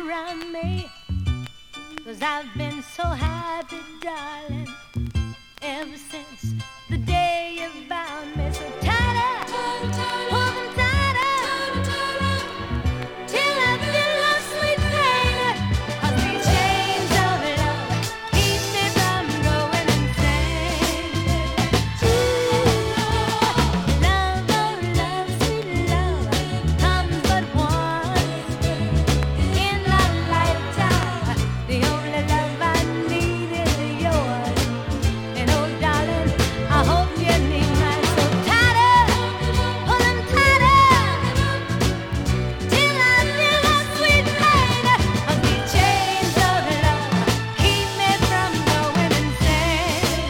around me, 'cause I've been so happy, darling, ever since the day you found me. So tighter, hold them tighter, till I feel no sweet pain. 'Cause these chains of love keep me from going insane. Ooh, love, oh love, sweet love, comes but once in a lifetime. The only love I need is yours. And oh darling, I hope you need mine. So tighter, pull 'em tighter, till I feel a sweet pain. 'Cause these chains of love keep me from going insane.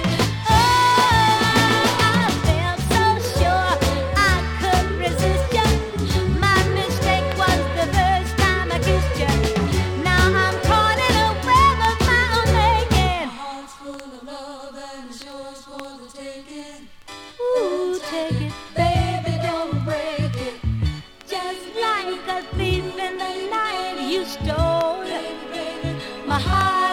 Oh, I felt so sure I could resist you. My mistake was the first time I kissed you. Now I'm caught in a web of my own making. Heart's full of love and it's yours for the taking. Ooh, take it, baby, don't break it. Just like a thief in the night, you stole my heart.